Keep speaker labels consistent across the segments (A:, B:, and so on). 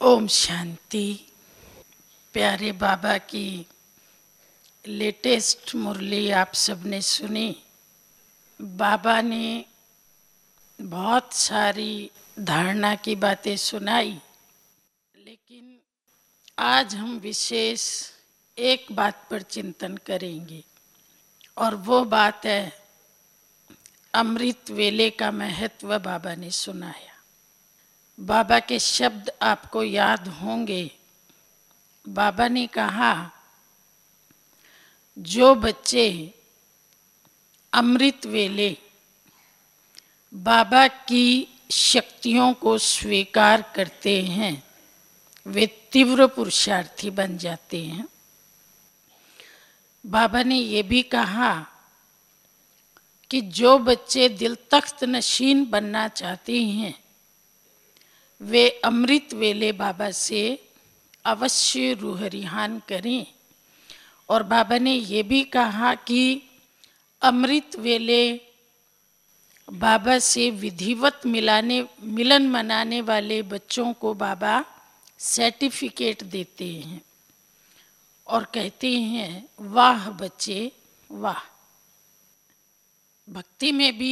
A: ओम शांति। प्यारे बाबा की लेटेस्ट मुरली आप सबने सुनी। बाबा ने बहुत सारी धारणा की बातें सुनाई, लेकिन आज हम विशेष एक बात पर चिंतन करेंगे और वो बात है अमृत वेले का महत्व। बाबा ने सुनाया। बाबा के शब्द आपको याद होंगे। बाबा ने कहा, जो बच्चे अमृत वेले बाबा की शक्तियों को स्वीकार करते हैं वे तीव्र पुरुषार्थी बन जाते हैं। बाबा ने ये भी कहा कि जो बच्चे दिल तख्त नशीन बनना चाहते हैं वे अमृत वेले बाबा से अवश्य रूह रिहान करें। और बाबा ने ये भी कहा कि अमृत वेले बाबा से विधिवत मिलन मनाने वाले बच्चों को बाबा सर्टिफिकेट देते हैं और कहते हैं, वाह बच्चे वाह। भक्ति में भी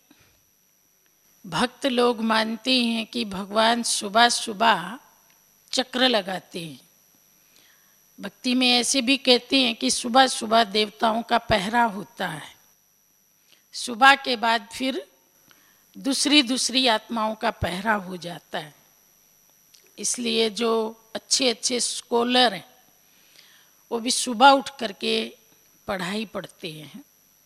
A: भक्त लोग मानते हैं कि भगवान सुबह सुबह चक्र लगाते हैं। भक्ति में ऐसे भी कहते हैं कि सुबह सुबह देवताओं का पहरा होता है, सुबह के बाद फिर दूसरी आत्माओं का पहरा हो जाता है। इसलिए जो अच्छे अच्छे स्कॉलर हैं वो भी सुबह उठ करके पढ़ाई पढ़ते हैं।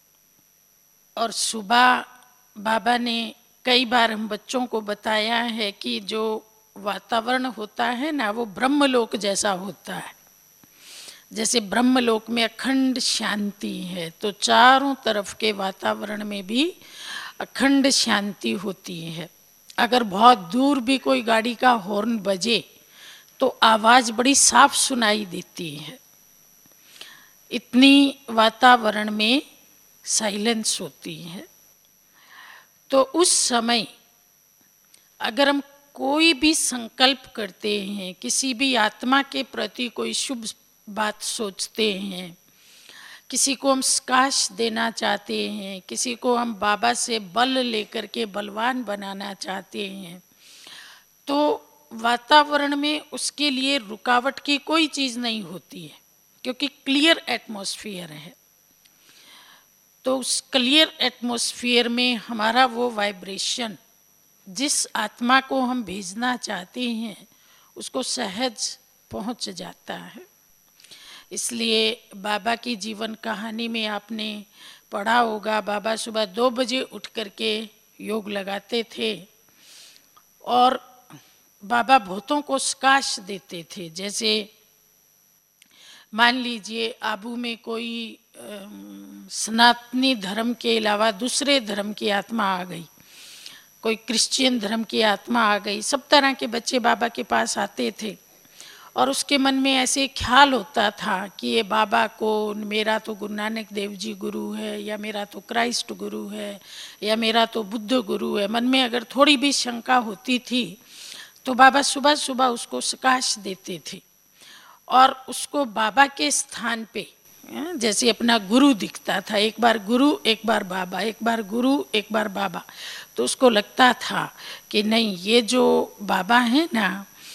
A: और सुबह बाबा ने कई बार हम बच्चों को बताया है कि जो वातावरण होता है ना, वो ब्रह्मलोक जैसा होता है। जैसे ब्रह्मलोक में अखंड शांति है तो चारों तरफ के वातावरण में भी अखंड शांति होती है। अगर बहुत दूर भी कोई गाड़ी का हॉर्न बजे तो आवाज़ बड़ी साफ सुनाई देती है। इतनी वातावरण में साइलेंस होती है। तो उस समय अगर हम कोई भी संकल्प करते हैं, किसी भी आत्मा के प्रति कोई शुभ बात सोचते हैं, किसी को हम स्काश देना चाहते हैं, किसी को हम बाबा से बल लेकर के बलवान बनाना चाहते हैं, तो वातावरण में उसके लिए रुकावट की कोई चीज़ नहीं होती है, क्योंकि क्लियर एटमॉस्फेयर है। तो उस क्लियर एटमॉस्फेयर में हमारा वो वाइब्रेशन जिस आत्मा को हम भेजना चाहते हैं उसको सहज पहुंच जाता है। इसलिए बाबा की जीवन कहानी में आपने पढ़ा होगा, बाबा सुबह 2 बजे उठ करके योग लगाते थे और बाबा भूतों को स्काश देते थे। जैसे मान लीजिए आबू में कोई सनातनी धर्म के अलावा दूसरे धर्म की आत्मा आ गई, कोई क्रिश्चियन धर्म की आत्मा आ गई। सब तरह के बच्चे बाबा के पास आते थे और उसके मन में ऐसे ख्याल होता था कि ये बाबा को, मेरा तो गुरु नानक देव जी गुरु है, या मेरा तो क्राइस्ट गुरु है, या मेरा तो बुद्ध गुरु है। मन में अगर थोड़ी भी शंका होती थी तो बाबा सुबह सुबह उसको प्रकाश देते थे और उसको बाबा के स्थान पे जैसे अपना गुरु दिखता था। एक बार गुरु, एक बार बाबा, एक बार गुरु, एक बार बाबा। तो उसको लगता था कि नहीं, ये जो बाबा है ना,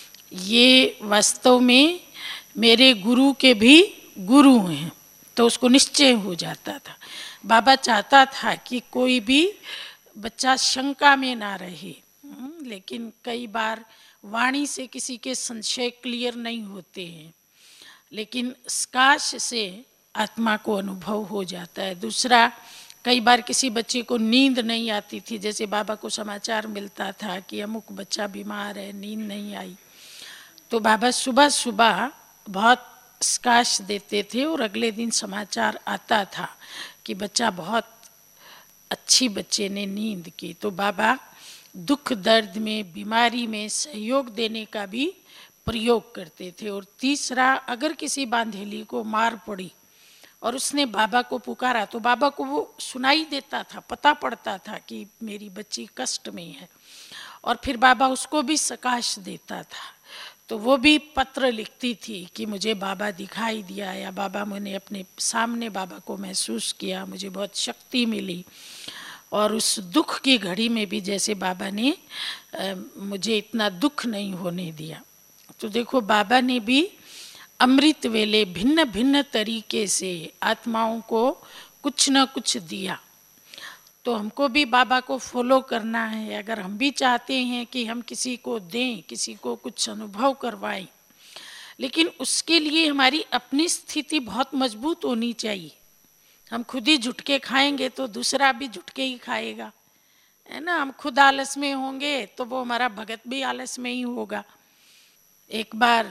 A: ये वास्तव में मेरे गुरु के भी गुरु हैं। तो उसको निश्चय हो जाता था। बाबा चाहता था कि कोई भी बच्चा शंका में ना रहे, लेकिन कई बार वाणी से किसी के संशय क्लियर नहीं होते हैं, लेकिन स्काश से आत्मा को अनुभव हो जाता है। दूसरा, कई बार किसी बच्चे को नींद नहीं आती थी। जैसे बाबा को समाचार मिलता था कि अमुक बच्चा बीमार है, नींद नहीं आई, तो बाबा सुबह सुबह बहुत स्काश देते थे और अगले दिन समाचार आता था कि बच्चा बहुत अच्छी बच्चे ने नींद की। तो बाबा दुख दर्द में, बीमारी में सहयोग देने का भी प्रयोग करते थे। और तीसरा, अगर किसी बांधेली को मार पड़ी और उसने बाबा को पुकारा तो बाबा को वो सुनाई देता था, पता पड़ता था कि मेरी बच्ची कष्ट में है, और फिर बाबा उसको भी प्रकाश देता था। तो वो भी पत्र लिखती थी कि मुझे बाबा दिखाई दिया, या बाबा, मैंने अपने सामने बाबा को महसूस किया, मुझे बहुत शक्ति मिली। और उस दुख की घड़ी में भी जैसे बाबा ने मुझे इतना दुख नहीं होने दिया। तो देखो, बाबा ने भी अमृत वेले भिन्न भिन्न तरीके से आत्माओं को कुछ न कुछ दिया। तो हमको भी बाबा को फॉलो करना है। अगर हम भी चाहते हैं कि हम किसी को दें, किसी को कुछ अनुभव करवाएं, लेकिन उसके लिए हमारी अपनी स्थिति बहुत मजबूत होनी चाहिए। हम खुद ही झुटके खाएंगे तो दूसरा भी झुटके ही खाएगा, है ना। हम खुद आलस में होंगे तो वो हमारा भगत भी आलस में ही होगा। एक बार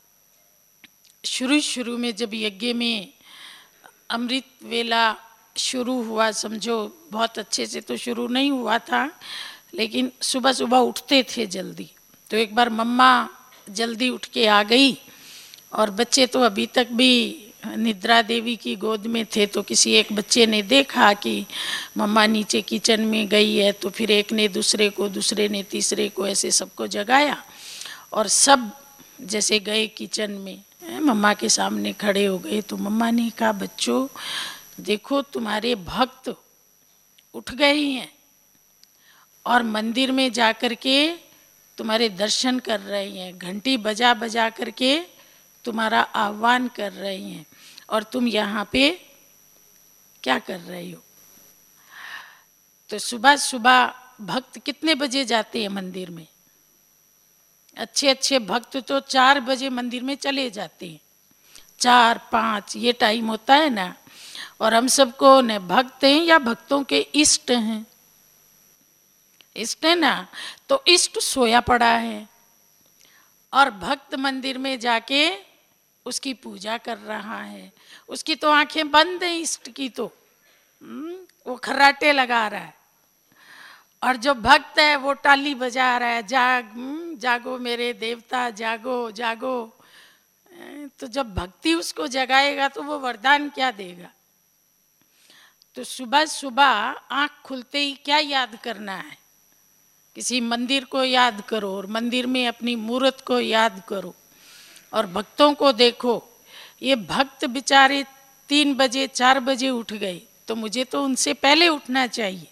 A: शुरू में जब यज्ञ में अमृत वेला शुरू हुआ, समझो बहुत अच्छे से तो शुरू नहीं हुआ था, लेकिन सुबह सुबह उठते थे जल्दी। तो एक बार मम्मा जल्दी उठ के आ गई और बच्चे तो अभी तक भी निद्रा देवी की गोद में थे। तो किसी एक बच्चे ने देखा कि मम्मा नीचे किचन में गई है, तो फिर एक ने दूसरे को, दूसरे ने तीसरे को, ऐसे सबको जगाया और सब जैसे गए किचन में, मम्मा के सामने खड़े हो गए। तो मम्मा ने कहा, बच्चों देखो तुम्हारे भक्त उठ गए हैं और मंदिर में जाकर के तुम्हारे दर्शन कर रहे हैं, घंटी बजा बजा करके तुम्हारा आह्वान कर रहे हैं, और तुम यहाँ पे क्या कर रहे हो। तो सुबह सुबह भक्त कितने बजे जाते हैं मंदिर में? अच्छे अच्छे भक्त तो 4 बजे मंदिर में चले जाते हैं, 4-5 ये टाइम होता है ना। और हम सबको न भक्त हैं या भक्तों के इष्ट हैं, इष्ट है ना, तो इष्ट सोया पड़ा है और भक्त मंदिर में जाके उसकी पूजा कर रहा है। उसकी तो आंखें बंद हैं, इष्ट की तो वो खर्राटे लगा रहा है, और जो भक्त है वो ताली बजा रहा है, जागो मेरे देवता, जागो जागो। तो जब भक्ति उसको जगाएगा तो वो वरदान क्या देगा। तो सुबह सुबह आंख खुलते ही क्या याद करना है? किसी मंदिर को याद करो और मंदिर में अपनी मूर्त को याद करो और भक्तों को देखो। ये भक्त बेचारे 3 बजे 4 बजे उठ गए, तो मुझे तो उनसे पहले उठना चाहिए।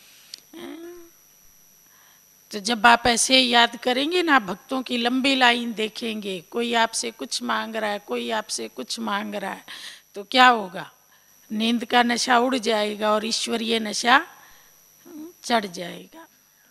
A: तो जब आप ऐसे याद करेंगे ना, भक्तों की लंबी लाइन देखेंगे, कोई आपसे कुछ मांग रहा है, कोई आपसे कुछ मांग रहा है, तो क्या होगा? नींद का नशा उड़ जाएगा और ईश्वरीय नशा चढ़ जाएगा।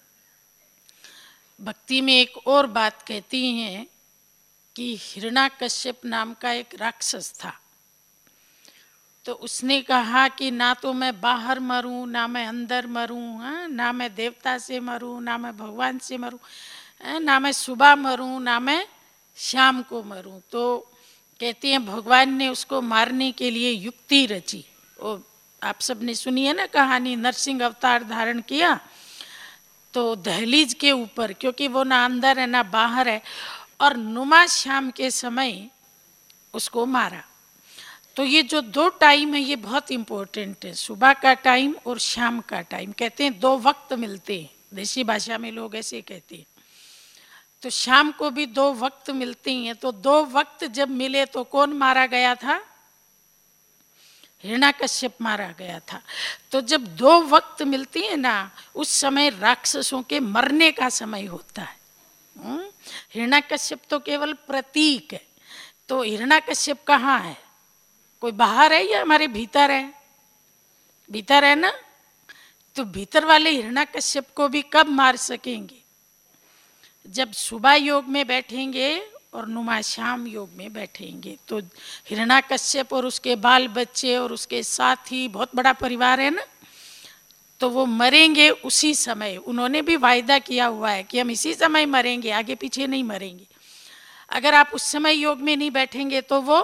A: भक्ति में एक और बात कहती हैं कि हिरण्याकश्यप नाम का एक राक्षस था। तो उसने कहा कि ना तो मैं बाहर मरूं, ना मैं अंदर मरूं, ना मैं देवता से मरूं, ना मैं भगवान से मरूं, ना मैं सुबह मरूं, ना मैं शाम को मरूं। तो कहती हैं भगवान ने उसको मारने के लिए युक्ति रची। वो आप सबने सुनी है ना कहानी, नरसिंह अवतार धारण किया तो दहलीज के ऊपर, क्योंकि वो ना अंदर है ना बाहर है, और नुमा शाम के समय उसको मारा। तो ये जो 2 टाइम है ये बहुत इम्पोर्टेंट है, सुबह का टाइम और शाम का टाइम। कहते हैं 2 वक्त मिलते हैं, देसी भाषा में लोग ऐसे कहते हैं। तो शाम को भी 2 वक्त मिलते हैं। तो 2 वक्त जब मिले तो कौन मारा गया था? हिरण्याकश्यप मारा गया था। तो जब 2 वक्त मिलती है ना, उस समय राक्षसों के मरने का समय होता है। हिरण्याकश्यप तो केवल प्रतीक है। तो हिरण्याकश्यप कहाँ है? कोई बाहर है या हमारे भीतर है? भीतर है ना। तो भीतर वाले हिरण्याकश्यप को भी कब मार सकेंगे? जब सुबह योग में बैठेंगे और नुमा शाम योग में बैठेंगे। तो हिरण्याकश्यप और उसके बाल बच्चे और उसके साथी, बहुत बड़ा परिवार है ना, तो वो मरेंगे उसी समय। उन्होंने भी वायदा किया हुआ है कि हम इसी समय मरेंगे, आगे पीछे नहीं मरेंगे। अगर आप उस समय योग में नहीं बैठेंगे तो वो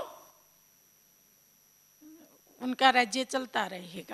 A: उनका राज्य चलता रहेगा।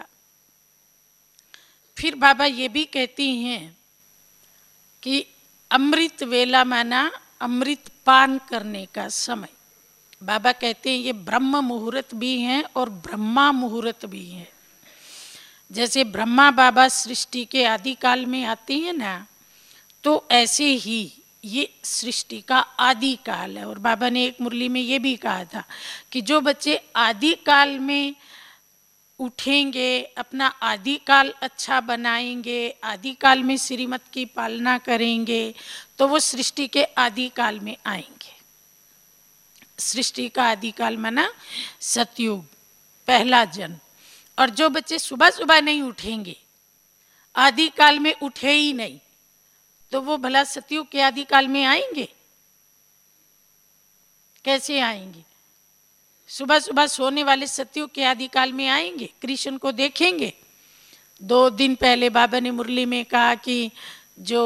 A: फिर बाबा ये भी कहती हैं कि अमृत वेला माना अमृत पान करने का समय। बाबा कहते हैं ये ब्रह्म मुहूर्त भी हैं और ब्रह्मा मुहूर्त भी हैं। जैसे ब्रह्मा बाबा सृष्टि के आदि काल में आते हैं ना, तो ऐसे ही ये सृष्टि का आदि काल है। और बाबा ने एक मुरली में ये भी कहा था कि जो बच्चे आदि काल में उठेंगे, अपना आदि काल अच्छा बनाएंगे, आदि काल में श्रीमत की पालना करेंगे, तो वो सृष्टि के आदि काल में आएंगे। सृष्टि का आदि काल माना सतयुग, पहला जन्म। और जो बच्चे सुबह सुबह नहीं उठेंगे, आदि काल में उठे ही नहीं, तो वो भला सतयुग के आदि काल में आएंगे? कैसे आएंगे? सुबह सुबह सोने वाले सतयुग के आदि काल में आएंगे? कृष्ण को देखेंगे? 2 दिन पहले बाबा ने मुरली में कहा कि जो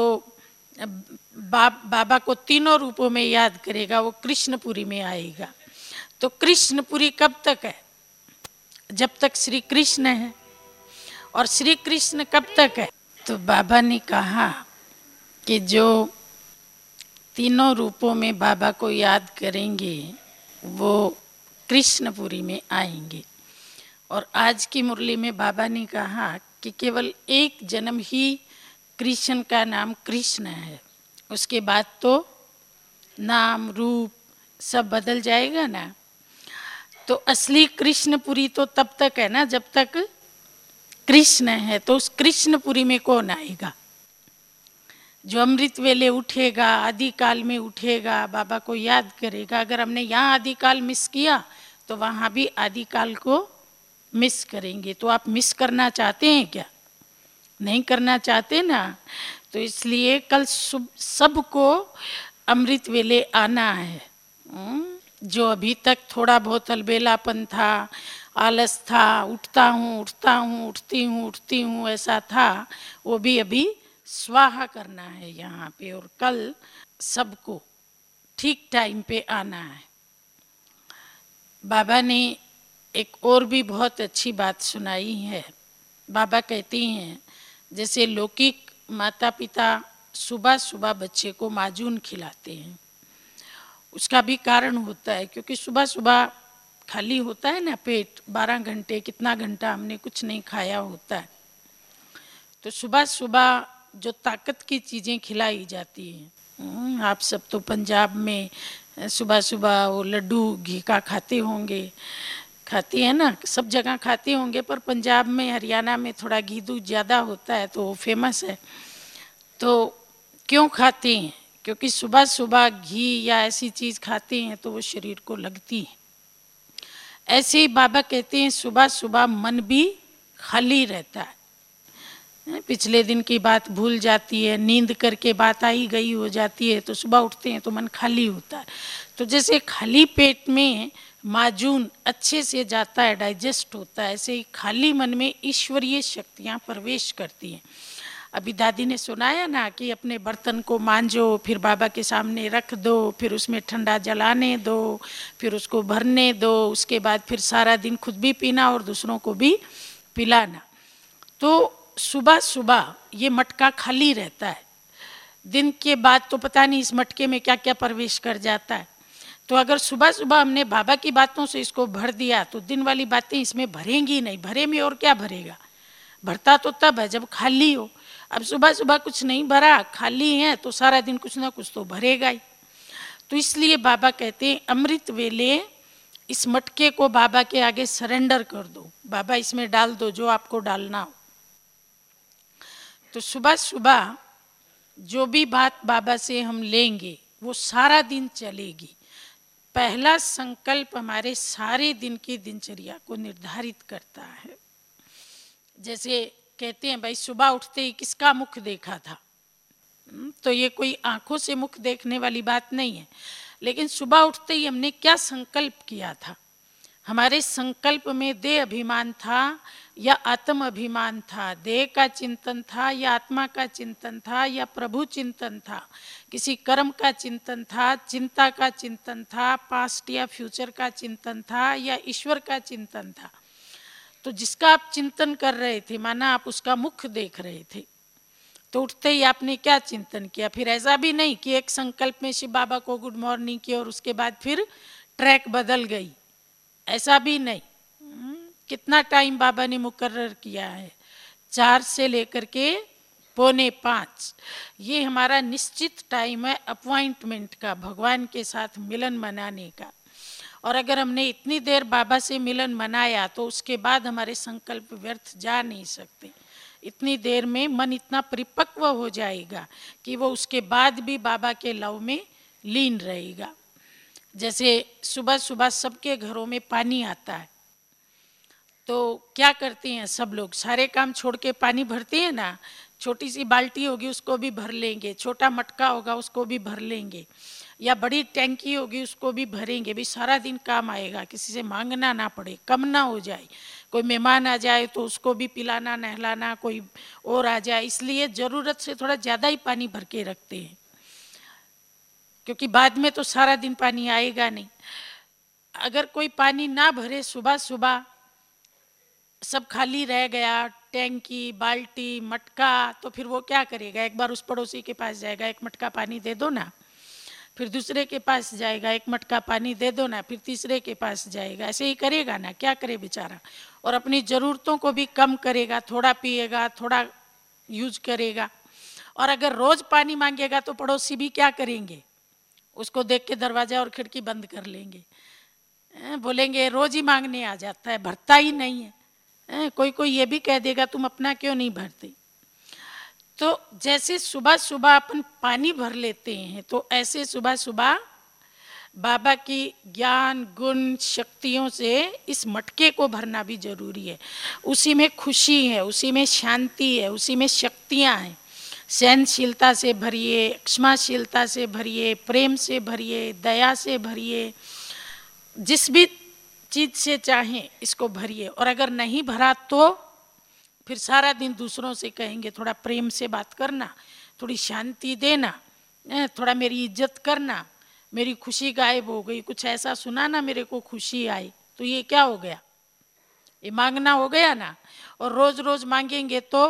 A: बाबा को तीनों रूपों में याद करेगा वो कृष्णपुरी में आएगा। तो कृष्णपुरी कब तक है? जब तक श्री कृष्ण है। और श्री कृष्ण कब तक है? तो बाबा ने कहा कि जो तीनों रूपों में बाबा को याद करेंगे वो कृष्णपुरी में आएंगे। और आज की मुरली में बाबा ने कहा कि केवल एक जन्म ही कृष्ण का नाम कृष्ण है, उसके बाद तो नाम रूप सब बदल जाएगा ना। तो असली कृष्णपुरी तो तब तक है ना जब तक कृष्ण है। तो उस कृष्णपुरी में कौन आएगा? जो अमृत वेले उठेगा, आदि काल में उठेगा, बाबा को याद करेगा। अगर हमने यहाँ आदि काल मिस किया तो वहाँ भी आदि काल को मिस करेंगे। तो आप मिस करना चाहते हैं क्या? नहीं करना चाहते ना। तो इसलिए कल सबको अमृत वेले आना है। जो अभी तक थोड़ा बहुत अलबेलापन था, आलस था, उठता हूँ उठती हूँ ऐसा था, वो भी अभी स्वाहा करना है यहाँ पे। और कल सबको ठीक टाइम पे आना है। बाबा ने एक और भी बहुत अच्छी बात सुनाई है। बाबा कहती हैं जैसे लौकिक माता पिता सुबह सुबह बच्चे को माजून खिलाते हैं, उसका भी कारण होता है क्योंकि सुबह सुबह खाली होता है ना पेट, 12 घंटे कितना घंटा हमने कुछ नहीं खाया होता है। तो सुबह सुबह जो ताकत की चीज़ें खिलाई जाती हैं, आप सब तो पंजाब में सुबह सुबह वो लड्डू घी का खाते होंगे, खाती है ना, सब जगह खाते होंगे, पर पंजाब में हरियाणा में थोड़ा घी दूध ज़्यादा होता है तो वो फेमस है। तो क्यों खाते हैं? क्योंकि सुबह सुबह घी या ऐसी चीज़ खाते हैं तो वो शरीर को लगती है। ऐसे ही बाबा कहते हैं सुबह सुबह मन भी खाली रहता है, पिछले दिन की बात भूल जाती है, नींद करके बात आई गई हो जाती है, तो सुबह उठते हैं तो मन खाली होता है। तो जैसे खाली पेट में माजून अच्छे से जाता है, डाइजेस्ट होता है, ऐसे ही खाली मन में ईश्वरीय शक्तियाँ प्रवेश करती हैं। अभी दादी ने सुनाया ना कि अपने बर्तन को मांजो, फिर बाबा के सामने रख दो, फिर उसमें ठंडा जलाने दो, फिर उसको भरने दो, उसके बाद फिर सारा दिन खुद भी पीना और दूसरों को भी पिलाना। तो सुबह सुबह ये मटका खाली रहता है, दिन के बाद तो पता नहीं इस मटके में क्या क्या प्रवेश कर जाता है। तो अगर सुबह सुबह हमने बाबा की बातों से इसको भर दिया तो दिन वाली बातें इसमें भरेंगी नहीं। भरे में और क्या भरेगा? भरता तो तब है जब खाली हो। अब सुबह सुबह कुछ नहीं भरा, खाली है, तो सारा दिन कुछ ना कुछ तो भरेगा ही। तो इसलिए बाबा कहते हैं अमृत वेले इस मटके को बाबा के आगे सरेंडर कर दो, बाबा इसमें डाल दो जो आपको डालना हो। तो सुबह सुबह जो भी बात बाबा से हम लेंगे वो सारा दिन चलेगी। पहला संकल्प हमारे सारे दिन की दिनचर्या को निर्धारित करता है। जैसे कहते हैं भाई सुबह उठते ही किसका मुख देखा था, तो ये कोई आंखों से मुख देखने वाली बात नहीं है, लेकिन सुबह उठते ही हमने क्या संकल्प किया था। हमारे संकल्प में देह अभिमान था या आत्म अभिमान था, देह का चिंतन था या आत्मा का चिंतन था या प्रभु चिंतन था, किसी कर्म का चिंतन था, चिंता का चिंतन था, पास्ट या फ्यूचर का चिंतन था या ईश्वर का चिंतन था। तो जिसका आप चिंतन कर रहे थे माना आप उसका मुख देख रहे थे, तो उठते ही आपने क्या चिंतन किया। फिर ऐसा भी नहीं कि एक संकल्प में शिव बाबा को गुड मॉर्निंग किया और उसके बाद फिर ट्रैक बदल गई, ऐसा भी नहीं। कितना टाइम बाबा ने मुकर्रर किया है, 4 से लेकर के 4:45, ये हमारा निश्चित टाइम है अपॉइंटमेंट का, भगवान के साथ मिलन मनाने का। और अगर हमने इतनी देर बाबा से मिलन मनाया तो उसके बाद हमारे संकल्प व्यर्थ जा नहीं सकते। इतनी देर में मन इतना परिपक्व हो जाएगा कि वो उसके बाद भी बाबा के लव में लीन रहेगा। जैसे सुबह सुबह सबके घरों में पानी आता है, तो क्या करते हैं सब लोग, सारे काम छोड़ के पानी भरते हैं ना। छोटी सी बाल्टी होगी उसको भी भर लेंगे, छोटा मटका होगा उसको भी भर लेंगे, या बड़ी टैंकी होगी उसको भी भरेंगे। भी सारा दिन काम आएगा, किसी से मांगना ना पड़े, कम ना हो जाए। कोई मेहमान आ जाए तो उसको भी पिलाना नहलाना, कोई और आ जाए, इसलिए ज़रूरत से थोड़ा ज़्यादा ही पानी भर के रखते हैं, क्योंकि बाद में तो सारा दिन पानी आएगा नहीं। अगर कोई पानी ना भरे, सुबह सुबह सब खाली रह गया, टैंकी बाल्टी मटका, तो फिर वो क्या करेगा? एक बार उस पड़ोसी के पास जाएगा, एक मटका पानी दे दो ना, फिर दूसरे के पास जाएगा, एक मटका पानी दे दो ना, फिर तीसरे के पास जाएगा। ऐसे ही करेगा ना, क्या करे बेचारा। और अपनी ज़रूरतों को भी कम करेगा, थोड़ा पिएगा, थोड़ा यूज करेगा। और अगर रोज पानी मांगेगा तो पड़ोसी भी क्या करेंगे? उसको देख के दरवाजा और खिड़की बंद कर लेंगे, बोलेंगे रोज ही मांगने आ जाता है, भरता ही नहीं है। कोई कोई ये भी कह देगा तुम अपना क्यों नहीं भरते। तो जैसे सुबह सुबह अपन पानी भर लेते हैं, तो ऐसे सुबह सुबह बाबा की ज्ञान गुण शक्तियों से इस मटके को भरना भी जरूरी है। उसी में खुशी है, उसी में शांति है, उसी में शक्तियाँ हैं। सहनशीलता से भरिए, क्षमाशीलता से भरिए, प्रेम से भरिए, दया से भरिए, जिस भी चीज़ से चाहें इसको भरिए। और अगर नहीं भरा तो फिर सारा दिन दूसरों से कहेंगे थोड़ा प्रेम से बात करना, थोड़ी शांति देना, थोड़ा मेरी इज्जत करना, मेरी खुशी गायब हो गई, कुछ ऐसा सुना ना मेरे को खुशी आई। तो ये क्या हो गया? ये मांगना हो गया ना। और रोज रोज मांगेंगे तो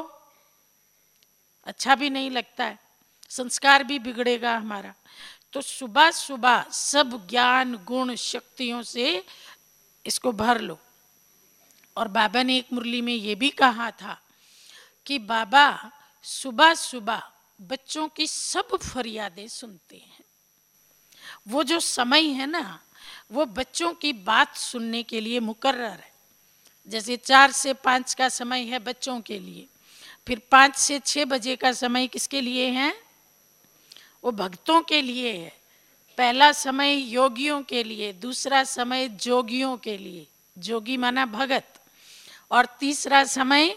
A: अच्छा भी नहीं लगता है, संस्कार भी बिगड़ेगा हमारा। तो सुबह सुबह सब ज्ञान गुण शक्तियों से इसको भर लो। और बाबा ने एक मुरली में ये भी कहा था कि बाबा सुबह सुबह बच्चों की सब फरियादें सुनते हैं। वो जो समय है ना, वो बच्चों की बात सुनने के लिए मुकर्रर है। जैसे 4 से 5 का समय है बच्चों के लिए, फिर 5 से 6 बजे का समय किसके लिए है? वो भक्तों के लिए है। पहला समय योगियों के लिए, दूसरा समय जोगियों के लिए, जोगी माना भगत, और तीसरा समय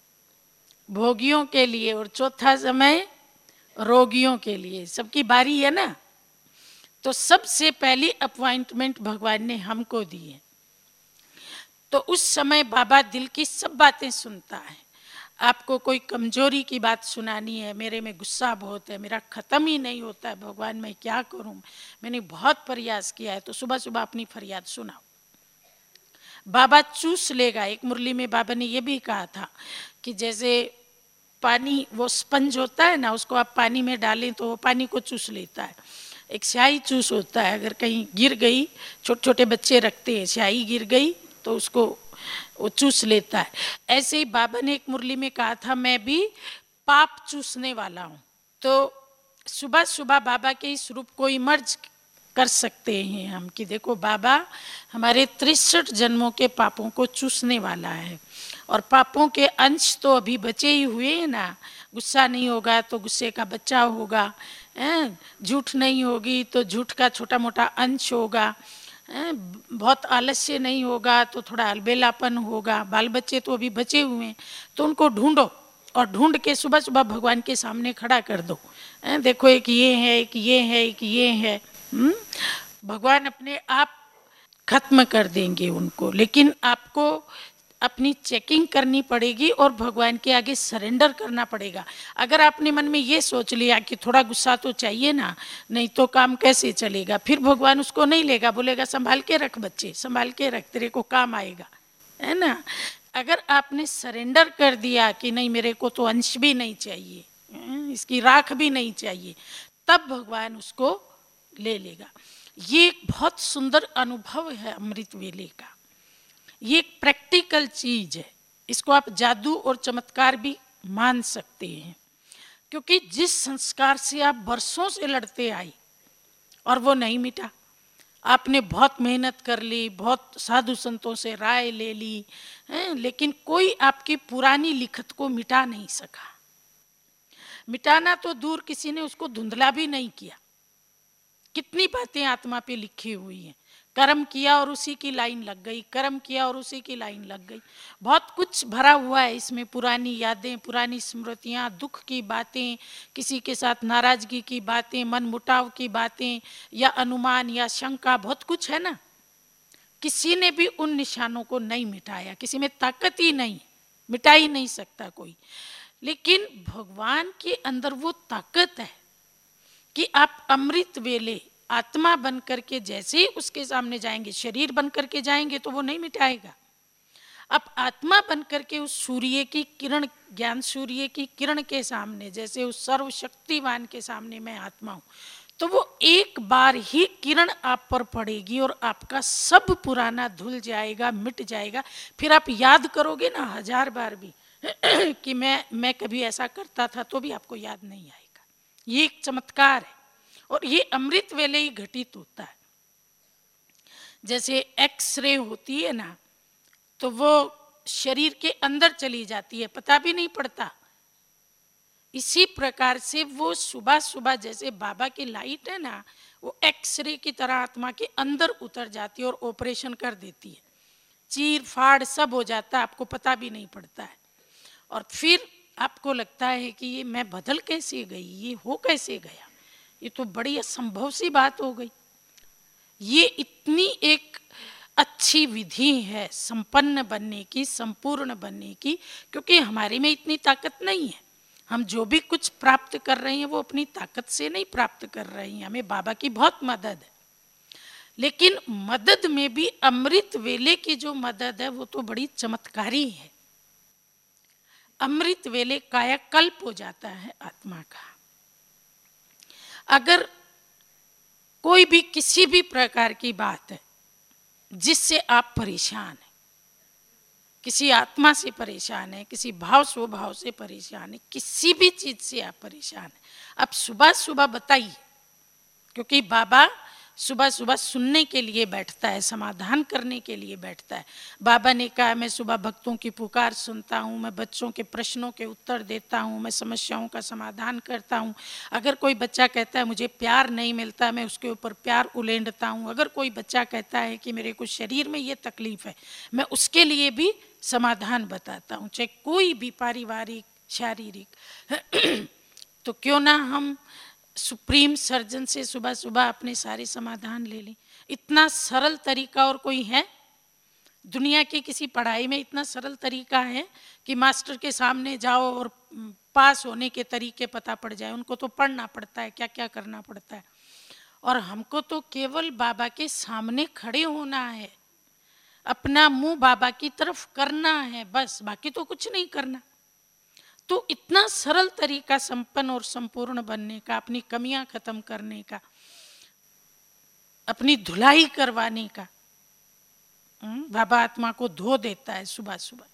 A: भोगियों के लिए, और चौथा समय रोगियों के लिए। सबकी बारी है ना। तो सबसे पहली अपॉइंटमेंट भगवान ने हमको दी है। तो उस समय बाबा दिल की सब बातें सुनता है। आपको कोई कमजोरी की बात सुनानी है, मेरे में गुस्सा बहुत है, मेरा खत्म ही नहीं होता है, भगवान मैं क्या करूं, मैंने बहुत प्रयास किया है, तो सुबह सुबह अपनी फरियाद सुनाओ। बाबा चूस लेगा। एक मुरली में बाबा ने ये भी कहा था कि जैसे पानी वो स्पंज होता है ना, उसको आप पानी में डालें तो वो पानी को चूस लेता है। एक स्याही चूस होता है, अगर कहीं गिर गई, छोटे छोटे बच्चे रखते हैं, स्याही गिर गई तो उसको वो चूस लेता है। ऐसे ही बाबा ने एक मुरली में कहा था मैं भी पाप चूसने वाला हूँ। तो सुबह सुबह बाबा के इस रूप को इमर्ज कर सकते हैं हम कि देखो बाबा हमारे 63 जन्मों के पापों को चूसने वाला है। और पापों के अंश तो अभी बचे ही हुए हैं ना। गुस्सा नहीं होगा तो गुस्से का बच्चा होगा, झूठ नहीं होगी तो झूठ का छोटा मोटा अंश होगा, बहुत आलस्य नहीं होगा तो थोड़ा अलबेलापन होगा। बाल बच्चे तो अभी बचे हुए हैं, तो उनको ढूंढो और ढूंढ के सुबह सुबह भगवान के सामने खड़ा कर दो। देखो एक ये है, एक ये है, एक ये है। भगवान अपने आप खत्म कर देंगे उनको, लेकिन आपको अपनी चेकिंग करनी पड़ेगी और भगवान के आगे सरेंडर करना पड़ेगा। अगर आपने मन में ये सोच लिया कि थोड़ा गुस्सा तो चाहिए ना, नहीं तो काम कैसे चलेगा, फिर भगवान उसको नहीं लेगा, बोलेगा संभाल के रख बच्चे, संभाल के रख, तेरे को काम आएगा, है ना। अगर आपने सरेंडर कर दिया कि नहीं मेरे को तो अंश भी नहीं चाहिए, इसकी राख भी नहीं चाहिए, तब भगवान उसको ले लेगा। ये एक बहुत सुंदर अनुभव है अमृत वेले का। ये एक प्रैक्टिकल चीज है, इसको आप जादू और चमत्कार भी मान सकते हैं। क्योंकि जिस संस्कार से आप वर्षों से लड़ते आई और वो नहीं मिटा, आपने बहुत मेहनत कर ली, बहुत साधु संतों से राय ले ली, लेकिन कोई आपकी पुरानी लिखत को मिटा नहीं सका। मिटाना तो दूर, किसी ने उसको धुंधला भी नहीं किया। कितनी बातें आत्मा पे लिखी हुई हैं, कर्म किया और उसी की लाइन लग गई, कर्म किया और उसी की लाइन लग गई। बहुत कुछ भरा हुआ है इसमें, पुरानी यादें, पुरानी स्मृतियां, दुख की बातें, किसी के साथ नाराजगी की बातें, मन मुटाव की बातें, या अनुमान या शंका, बहुत कुछ है ना। किसी ने भी उन निशानों को नहीं मिटाया, किसी में ताकत ही नहीं, मिटा ही नहीं सकता कोई। लेकिन भगवान के अंदर वो ताकत है कि आप अमृत वेले आत्मा बन करके जैसे ही उसके सामने जाएंगे, शरीर बन करके जाएंगे तो वो नहीं मिटाएगा। अब आत्मा बन करके उस सूर्य की किरण, ज्ञान सूर्य की किरण के सामने, जैसे उस सर्वशक्तिवान के सामने मैं आत्मा हूं, तो वो एक बार ही किरण आप पर पड़ेगी और आपका सब पुराना धुल जाएगा, मिट जाएगा। फिर आप याद करोगे ना 1000 बार भी कि मैं कभी ऐसा करता था, तो भी आपको याद नहीं आएगा। ये एक चमत्कार है और ये अमृत वेले ही घटित होता है। जैसे एक्सरे होती है ना, तो वो शरीर के अंदर चली जाती है, पता भी नहीं पड़ता। इसी प्रकार से वो सुबह सुबह जैसे बाबा की लाइट है ना, वो एक्सरे की तरह आत्मा के अंदर उतर जाती है और ऑपरेशन कर देती है, चीर फाड़ सब हो जाता है, आपको पता भी नहीं पड़ता है। और फिर आपको लगता है कि ये मैं बदल कैसे गई, ये हो कैसे गया, ये तो बड़ी असंभव सी बात हो गई। ये इतनी एक अच्छी विधि है संपन्न बनने की, संपूर्ण बनने की, क्योंकि हमारे में इतनी ताकत नहीं है। हम जो भी कुछ प्राप्त कर रहे हैं वो अपनी ताकत से नहीं प्राप्त कर रहे हैं, हमें बाबा की बहुत मदद है। लेकिन मदद में भी अमृत वेले की जो मदद है वो तो बड़ी चमत्कारी है। अमृत वेले कायाकल्प हो जाता है आत्मा का। अगर कोई भी किसी भी प्रकार की बात है जिससे आप परेशान हैं, किसी आत्मा से परेशान है, किसी भाव स्वभाव से परेशान है, किसी भी चीज से आप परेशान हैं, अब सुबह सुबह बताइए, क्योंकि बाबा सुबह सुबह सुनने के लिए बैठता है, समाधान करने के लिए बैठता है। बाबा ने कहा मैं सुबह भक्तों की पुकार सुनता हूँ, मैं बच्चों के प्रश्नों के उत्तर देता हूँ, मैं समस्याओं का समाधान करता हूँ। अगर कोई बच्चा कहता है मुझे प्यार नहीं मिलता, मैं उसके ऊपर प्यार उलेंडता हूँ। अगर कोई बच्चा कहता है कि मेरे को शरीर में ये तकलीफ है, मैं उसके लिए भी समाधान बताता हूँ, चाहे कोई भी पारिवारिक शारीरिक तो क्यों ना हम सुप्रीम सर्जन से सुबह सुबह अपने सारे समाधान ले लें। इतना सरल तरीका और कोई है दुनिया की किसी पढ़ाई में? इतना सरल तरीका है कि मास्टर के सामने जाओ और पास होने के तरीके पता पड़ जाए। उनको तो पढ़ना पड़ता है, क्या क्या करना पड़ता है, और हमको तो केवल बाबा के सामने खड़े होना है, अपना मुंह बाबा की तरफ करना है, बस, बाकी तो कुछ नहीं करना। तो इतना सरल तरीका संपन्न और संपूर्ण बनने का, अपनी कमियां खत्म करने का, अपनी धुलाई करवाने का। बाबा आत्मा को धो देता है सुबह सुबह।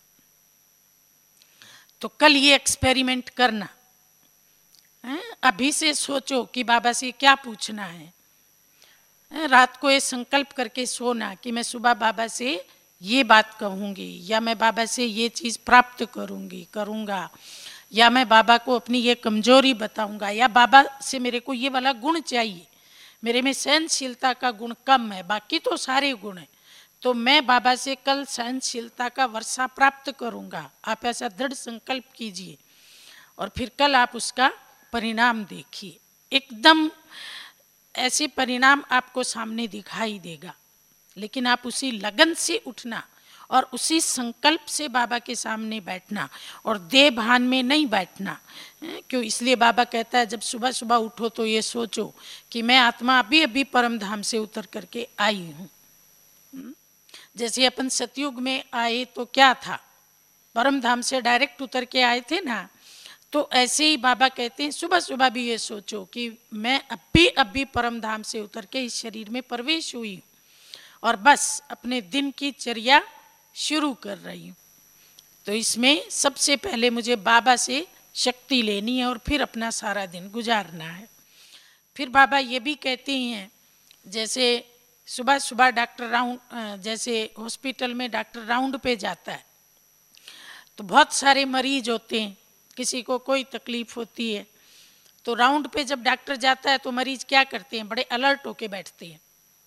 A: तो कल ये एक्सपेरिमेंट करना, अभी से सोचो कि बाबा से क्या पूछना है। रात को ये संकल्प करके सोना कि मैं सुबह बाबा से ये बात कहूँगी, या मैं बाबा से ये चीज़ प्राप्त करूँगा, या मैं बाबा को अपनी ये कमजोरी बताऊँगा, या बाबा से मेरे को ये वाला गुण चाहिए, मेरे में सहनशीलता का गुण कम है, बाकी तो सारे गुण हैं, तो मैं बाबा से कल सहनशीलता का वर्षा प्राप्त करूँगा। आप ऐसा दृढ़ संकल्प कीजिए और फिर कल आप उसका परिणाम देखिए। एकदम ऐसे परिणाम आपको सामने दिखाई देगा, लेकिन आप उसी लगन से उठना और उसी संकल्प से बाबा के सामने बैठना, और देह भान में नहीं बैठना। क्यों? इसलिए बाबा कहता है जब सुबह सुबह उठो तो ये सोचो कि मैं आत्मा अभी अभी परम धाम से उतर करके आई हूँ। जैसे अपन सतयुग में आए तो क्या था, परम धाम से डायरेक्ट उतर के आए थे ना, तो ऐसे ही बाबा कहते हैं सुबह सुबह भी ये सोचो कि मैं अभी परम धाम से उतर के इस शरीर में प्रवेश हुई हूँ और बस अपने दिन की चर्या शुरू कर रही हूँ। तो इसमें सबसे पहले मुझे बाबा से शक्ति लेनी है और फिर अपना सारा दिन गुजारना है। फिर बाबा ये भी कहते हैं, जैसे सुबह सुबह डॉक्टर राउंड, जैसे हॉस्पिटल में डॉक्टर राउंड पे जाता है तो बहुत सारे मरीज होते हैं, किसी को कोई तकलीफ होती है तो राउंड पे जब डॉक्टर जाता है तो मरीज क्या करते हैं, बड़े अलर्ट होके बैठते हैं,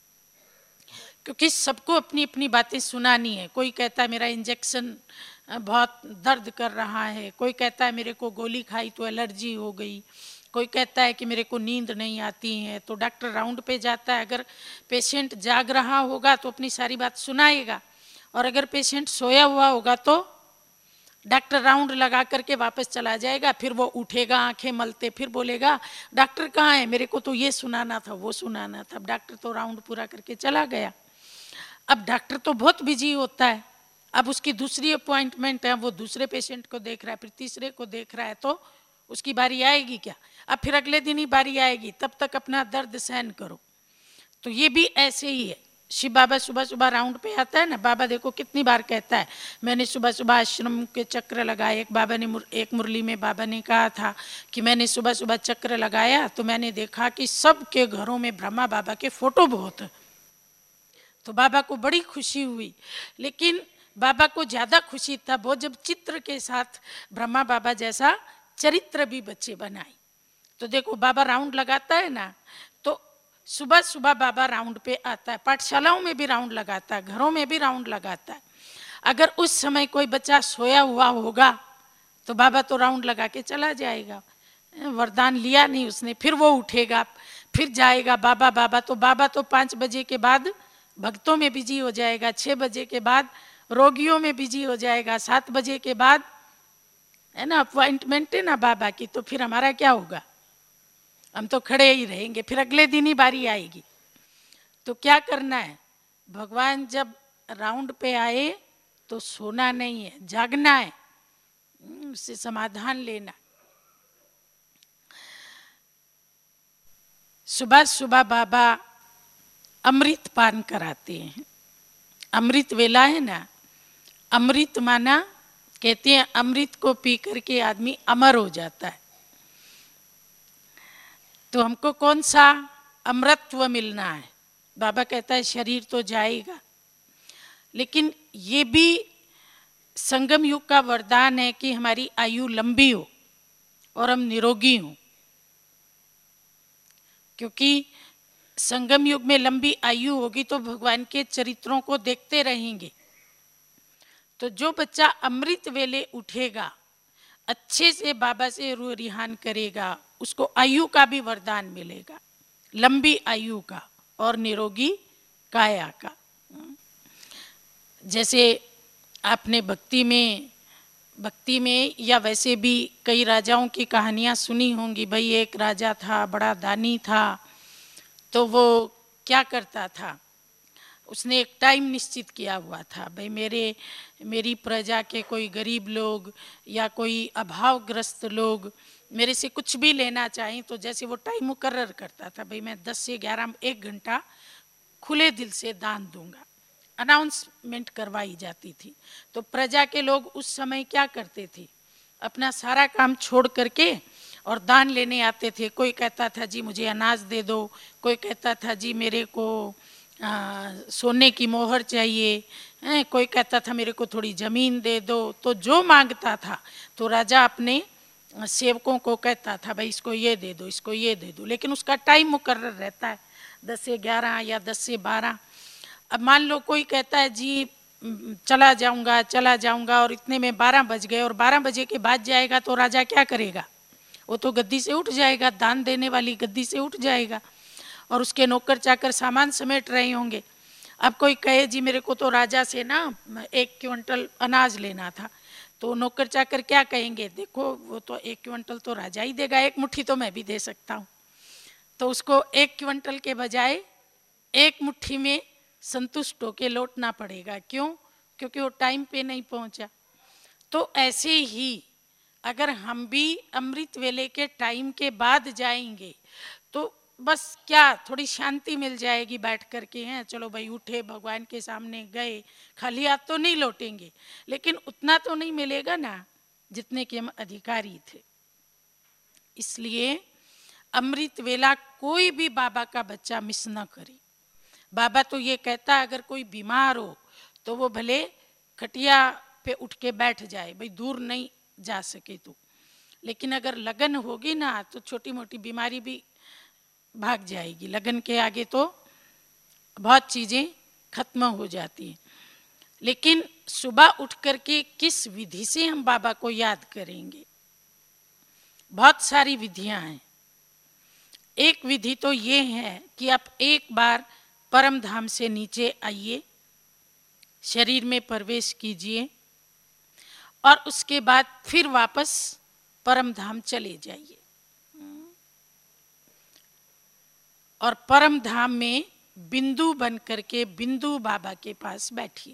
A: क्योंकि सबको अपनी अपनी बातें सुनानी है। कोई कहता है मेरा इंजेक्शन बहुत दर्द कर रहा है, कोई कहता है मेरे को गोली खाई तो एलर्जी हो गई, कोई कहता है कि मेरे को नींद नहीं आती है। तो डॉक्टर राउंड पे जाता है, अगर पेशेंट जाग रहा होगा तो अपनी सारी बात सुनाएगा, और अगर पेशेंट सोया हुआ होगा तो डॉक्टर राउंड लगा करके वापस चला जाएगा। फिर वो उठेगा आंखें मलते, फिर बोलेगा डॉक्टर कहाँ है, मेरे को तो ये सुनाना था वो सुनाना था। अब डॉक्टर तो राउंड पूरा करके चला गया। अब डॉक्टर तो बहुत बिजी होता है, अब उसकी दूसरी अपॉइंटमेंट है, वो दूसरे पेशेंट को देख रहा है, फिर तीसरे को देख रहा है, तो उसकी बारी आएगी क्या? अब फिर अगले दिन ही बारी आएगी, तब तक अपना दर्द सहन करो। तो ये भी ऐसे ही है। शिव बाबा सुबह सुबह राउंड पे आता है ना, बाबा देखो कितनी बार कहता है मैंने सुबह सुबह आश्रम के चक्र लगाए। एक बाबा ने एक मुरली में बाबा ने कहा था कि मैंने सुबह सुबह चक्र लगाया तो मैंने देखा कि सबके घरों में ब्रह्मा बाबा के फोटो बहुत है। तो बाबा को बड़ी खुशी हुई, लेकिन बाबा को ज़्यादा खुशी था वो जब चित्र के साथ ब्रह्मा बाबा जैसा चरित्र भी बच्चे बनाए। तो देखो बाबा राउंड लगाता है ना, तो सुबह सुबह बाबा राउंड पे आता है, पाठशालाओं में भी राउंड लगाता है, घरों में भी राउंड लगाता है। अगर उस समय कोई बच्चा सोया हुआ होगा तो बाबा तो राउंड लगा के चला जाएगा, वरदान लिया नहीं उसने, फिर वो उठेगा फिर जाएगा बाबा बाबा। तो बाबा तो 5 बजे के बाद भक्तों में बिजी हो जाएगा, 6 बजे के बाद रोगियों में बिजी हो जाएगा, 7 बजे के बाद है ना अपॉइंटमेंट है ना बाबा की, तो फिर हमारा क्या होगा? हम तो खड़े ही रहेंगे, फिर अगले दिन ही बारी आएगी। तो क्या करना है, भगवान जब राउंड पे आए तो सोना नहीं है, जागना है, उससे समाधान लेना। सुबह सुबह बाबा अमृत पान कराते हैं। अमृत वेला है ना, अमृत माना कहते हैं अमृत को पी करके आदमी अमर हो जाता है। तो हमको कौन सा अमरत्व मिलना है? बाबा कहता है शरीर तो जाएगा, लेकिन ये भी संगम युग का वरदान है कि हमारी आयु लंबी हो और हम निरोगी हों, क्योंकि संगम युग में लंबी आयु होगी तो भगवान के चरित्रों को देखते रहेंगे। तो जो बच्चा अमृत वेले उठेगा, अच्छे से बाबा से रूह रिहान करेगा, उसको आयु का भी वरदान मिलेगा, लंबी आयु का और निरोगी काया का। जैसे आपने भक्ति में या वैसे भी कई राजाओं की कहानियां सुनी होंगी। भाई एक राजा था, बड़ा दानी था, तो वो क्या करता था, उसने एक टाइम निश्चित किया हुआ था, भाई मेरी प्रजा के कोई गरीब लोग या कोई अभावग्रस्त लोग मेरे से कुछ भी लेना चाहें तो जैसे वो टाइम मुकर्रर करता था, भाई मैं 10 से 11 1 घंटा खुले दिल से दान दूंगा, अनाउंसमेंट करवाई जाती थी। तो प्रजा के लोग उस समय क्या करते थे, अपना सारा काम छोड़ करके और दान लेने आते थे। कोई कहता था जी मुझे अनाज दे दो, कोई कहता था जी मेरे को सोने की मोहर चाहिए, कोई कहता था मेरे को थोड़ी ज़मीन दे दो। तो जो मांगता था तो राजा अपने सेवकों को कहता था भाई इसको ये दे दो, इसको ये दे दो, लेकिन उसका टाइम मुकर्रर रहता है 10 से 11 या 10 से 12। अब मान लो कोई कहता है जी चला जाऊंगा और इतने में 12 बज गए और 12 बजे के बाद जाएगा तो राजा क्या करेगा? वो तो गद्दी से उठ जाएगा, दान देने वाली गद्दी से उठ जाएगा और उसके नौकर चाकर सामान समेट रहे होंगे। अब कोई कहे जी मेरे को तो राजा से ना 1 क्विंटल अनाज लेना था, तो नौकर चाकर क्या कहेंगे, देखो वो तो 1 क्विंटल तो राजा ही देगा, 1 मुट्ठी तो मैं भी दे सकता हूँ। तो उसको 1 क्विंटल के बजाय 1 मुट्ठी में संतुष्ट होके लौटना पड़ेगा। क्यों? क्योंकि वो टाइम पे नहीं पहुंचा। तो ऐसे ही अगर हम भी अमृत वेले के टाइम के बाद जाएंगे तो बस क्या थोड़ी शांति मिल जाएगी बैठ करके, हैं चलो भाई उठे भगवान के सामने गए, खाली हाथ तो नहीं लौटेंगे, लेकिन उतना तो नहीं मिलेगा ना जितने के हम अधिकारी थे। इसलिए अमृत वेला कोई भी बाबा का बच्चा मिस ना करे। बाबा तो ये कहता है अगर कोई बीमार हो तो वो भले खटिया पे उठ के बैठ जाए, भाई दूर नहीं जा सके तो, लेकिन अगर लगन होगी ना तो छोटी मोटी बीमारी भी भाग जाएगी। लगन के आगे तो बहुत चीजें खत्म हो जाती हैं। लेकिन सुबह उठ करके किस विधि से हम बाबा को याद करेंगे? बहुत सारी विधियां हैं। एक विधि तो ये है कि आप एक बार परम धाम से नीचे आइए, शरीर में प्रवेश कीजिए और उसके बाद फिर वापस परम धाम चले जाइए और परम धाम में बिंदु बन करके बिंदु बाबा के पास बैठिए।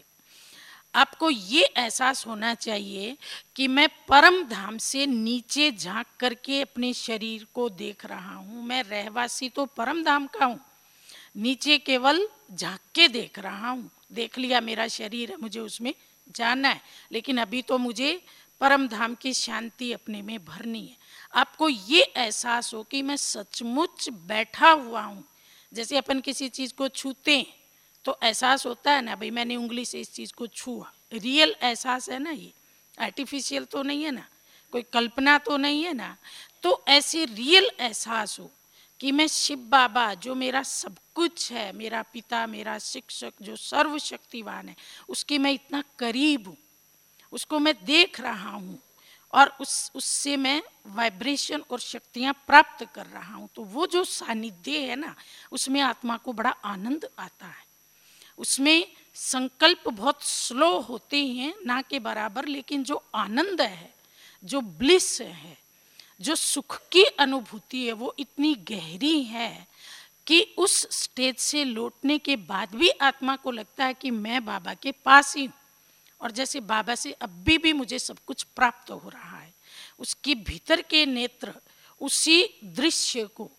A: आपको ये एहसास होना चाहिए कि मैं परम धाम से नीचे झांक करके अपने शरीर को देख रहा हूँ। मैं रहवासी तो परम धाम का हूँ, नीचे केवल झांक के देख रहा हूँ। देख लिया मेरा शरीर है, मुझे उसमें जाना है, लेकिन अभी तो मुझे परम धाम की शांति अपने में भरनी है। आपको ये एहसास हो कि मैं सचमुच बैठा हुआ हूँ। जैसे अपन किसी चीज को छूते हैं तो एहसास होता है ना, भाई मैंने उंगली से इस चीज को छुआ, रियल एहसास है ना, ये आर्टिफिशियल तो नहीं है ना, कोई कल्पना तो नहीं है ना। तो ऐसे रियल एहसास हो कि मैं शिव बाबा जो मेरा सब कुछ है, मेरा पिता, मेरा शिक्षक जो सर्वशक्तिवान है, उसके मैं इतना करीब हूँ, उसको मैं देख रहा हूँ और उससे मैं वाइब्रेशन और शक्तियाँ प्राप्त कर रहा हूँ। तो वो जो सानिध्य है ना, उसमें आत्मा को बड़ा आनंद आता है। उसमें संकल्प बहुत स्लो होते हैं, ना के बराबर, लेकिन जो आनंद है, जो ब्लिस है, जो सुख की अनुभूति है, वो इतनी गहरी है कि उस स्टेज से लौटने के बाद भी आत्मा को लगता है कि मैं बाबा के पास ही हूँ और जैसे बाबा से अभी भी मुझे सब कुछ प्राप्त हो रहा है। उसके भीतर के नेत्र उसी दृश्य को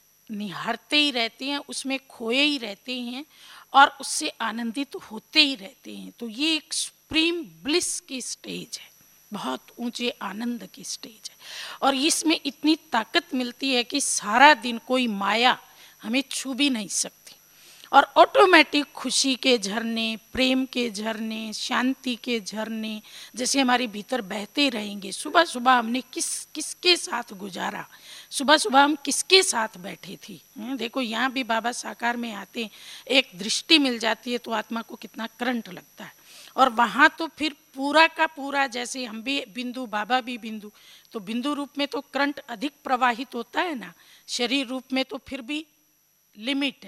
A: निहारते ही रहते हैं, उसमें खोए ही रहते हैं और उससे आनंदित होते ही रहते हैं। तो ये एक सुप्रीम ब्लिस की स्टेज है, बहुत ऊंचे आनंद की स्टेज है और इसमें इतनी ताकत मिलती है कि सारा दिन कोई माया हमें छू भी नहीं सकती और ऑटोमेटिक खुशी के झरने, प्रेम के झरने, शांति के झरने जैसे हमारे भीतर बहते रहेंगे। सुबह सुबह हमने किसके साथ गुजारा, सुबह सुबह हम किसके साथ बैठे थे। देखो यहाँ भी बाबा साकार में आते, एक दृष्टि मिल जाती है तो आत्मा को कितना करंट लगता है और वहाँ तो फिर पूरा का पूरा, जैसे हम भी बिंदु, बाबा भी बिंदु, तो बिंदु रूप में तो करंट अधिक प्रवाहित होता है ना, शरीर रूप में तो फिर भी लिमिट है।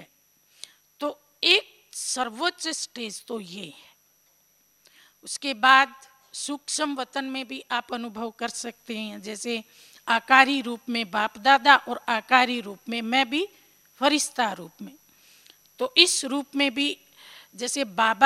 A: तो एक सर्वोच्च स्टेज तो ये है। उसके बाद सूक्ष्म वतन में भी आप अनुभव कर सकते हैं, जैसे आकारी रूप में बाप दादा और आकारी रूप में मैं भी फरिश्ता रूप में। तो इस रूप में भी जैसे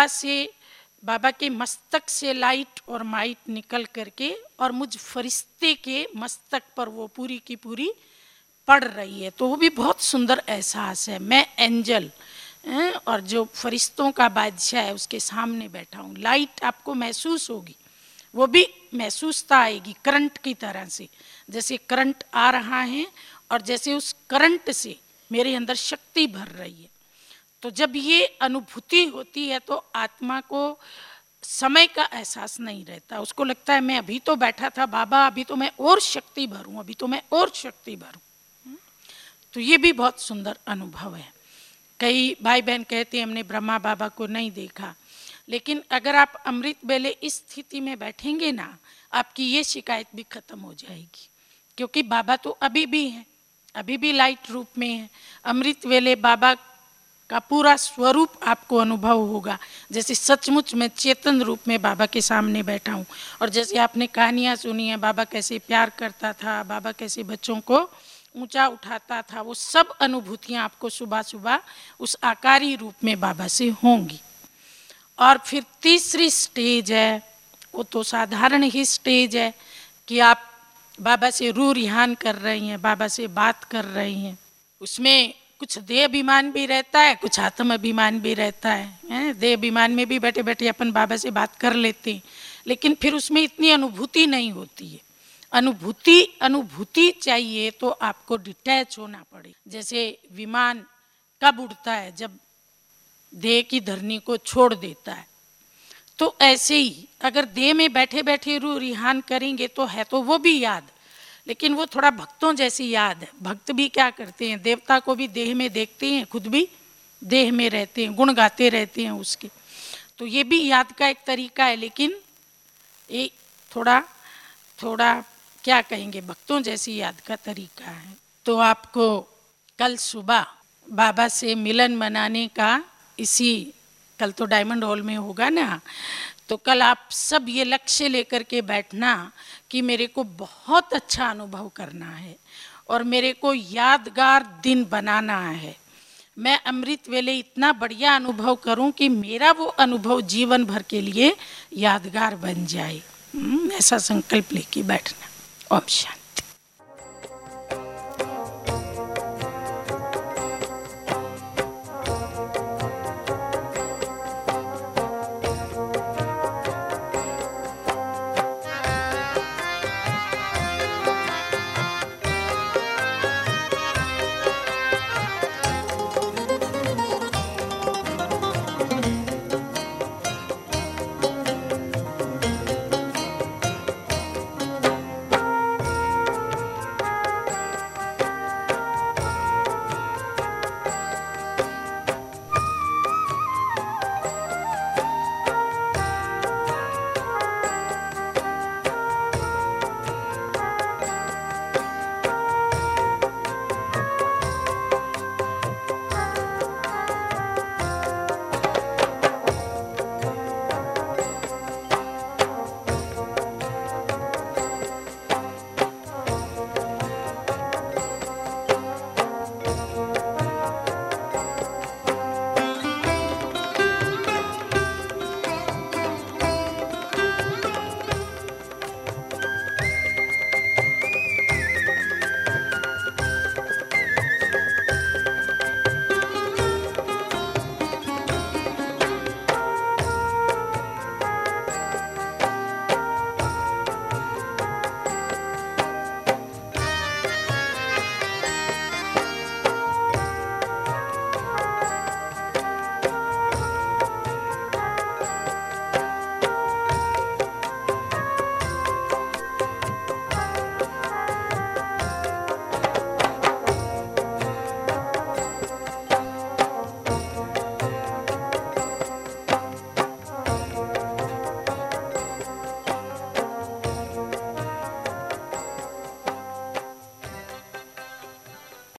A: बाबा के मस्तक से लाइट और माइट निकल करके और मुझ फरिश्ते के मस्तक पर वो पूरी की पूरी पड़ रही है, तो वो भी बहुत सुंदर एहसास है। मैं एंजल और जो फरिश्तों का बादशाह है उसके सामने बैठा हूँ। लाइट आपको महसूस होगी, वो भी महसूसता आएगी करंट की तरह से, जैसे करंट आ रहा है और जैसे उस करंट से मेरे अंदर शक्ति भर रही है। तो जब ये अनुभूति होती है तो आत्मा को समय का एहसास नहीं रहता, उसको लगता है मैं अभी तो बैठा था बाबा, अभी तो मैं और शक्ति भरूं, अभी तो मैं और शक्ति भरूं। तो ये भी बहुत सुंदर अनुभव है। कई भाई बहन कहते हैं हमने ब्रह्मा बाबा को नहीं देखा, लेकिन अगर आप अमृत वेले इस स्थिति में बैठेंगे ना, आपकी ये शिकायत भी खत्म हो जाएगी, क्योंकि बाबा तो अभी भी है, अभी भी लाइट रूप में है। अमृत वेले बाबा का पूरा स्वरूप आपको अनुभव होगा, जैसे सचमुच मैं चेतन रूप में बाबा के सामने बैठा हूँ। और जैसे आपने कहानियाँ सुनी है, बाबा कैसे प्यार करता था, बाबा कैसे बच्चों को ऊंचा उठाता था, वो सब अनुभूतियाँ आपको सुबह सुबह उस आकारी रूप में बाबा से होंगी। और फिर तीसरी स्टेज है, वो तो साधारण ही स्टेज है कि आप बाबा से रूह रिहान कर रही हैं, बाबा से बात कर रही हैं। उसमें कुछ देह अभिमान भी रहता है, कुछ आत्म अभिमान भी रहता है। देह अभिमान में भी बैठे बैठे अपन बाबा से बात कर लेते हैं, लेकिन फिर उसमें इतनी अनुभूति नहीं होती है। अनुभूति चाहिए तो आपको डिटैच होना पड़े। जैसे विमान कब उड़ता है? जब देह की धरनी को छोड़ देता है। तो ऐसे ही अगर देह में बैठे बैठे रूह रिहान करेंगे तो है तो वो भी याद, लेकिन वो थोड़ा भक्तों जैसी याद है। भक्त भी क्या करते हैं, देवता को भी देह में देखते हैं, खुद भी देह में रहते हैं, गुण गाते रहते हैं उसके। तो ये भी याद का एक तरीका है, लेकिन ये थोड़ा क्या कहेंगे, भक्तों जैसी याद का तरीका है। तो आपको कल सुबह बाबा से मिलन मनाने का, कल तो डायमंड हॉल में होगा ना, तो कल आप सब ये लक्ष्य लेकर के बैठना कि मेरे को बहुत अच्छा अनुभव करना है और मेरे को यादगार दिन बनाना है। मैं अमृत वेले इतना बढ़िया अनुभव करूं कि मेरा वो अनुभव जीवन भर के लिए यादगार बन जाए। ऐसा संकल्प लेके बैठना। ओम शांति।